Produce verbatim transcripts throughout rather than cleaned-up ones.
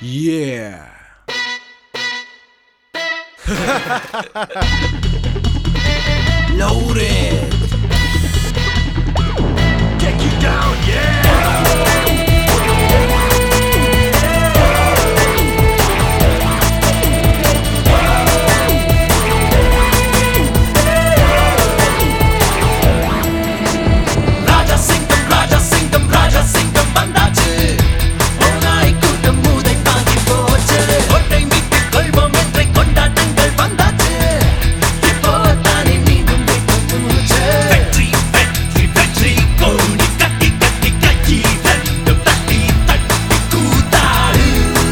Yeah. Loaded. Get you down, yeah. Raja Singham, Raja Singham, Raja Singham வந்தாச்சு. ஓநாய் கூட்டம் மூதை தாங்கி போச்சு. ஒட்டை மீட்டு கொள்வோம் என்ற கொண்டாட்டங்கள் வந்தாச்சு. இப்போ தானே மீண்டும் வெட்கம் மூச்சு. வெற்றி வெற்றி வெற்றி கோடி கட்டி கட்டி கட்டி ரெண்டும் தட்டி தட்டி கூத்தாடு.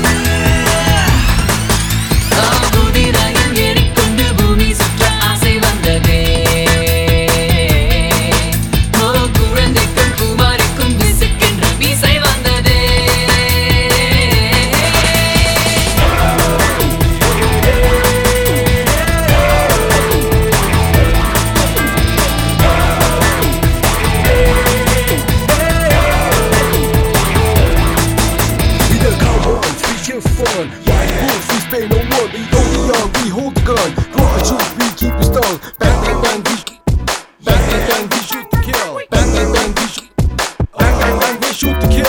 ஆகுதிரையில் ஏறிக்கொண்டு பூமி சுற்ற ஆசை வந்ததே. ஓ குழந்தைக்கும் குமாரிக்கும் விசுக்கென்ற மீசை வந்ததே. We the cowboys, we cheer fun. White wolves, we spare no one. We go beyond, we hold the gun. Rock the truth, we keep it strong. Bang, bang, bang, we shoot. Bang, bang, bang, we shoot to kill. Bang, bang, bang, we shoot. Bang, bang, bang, we shoot to kill.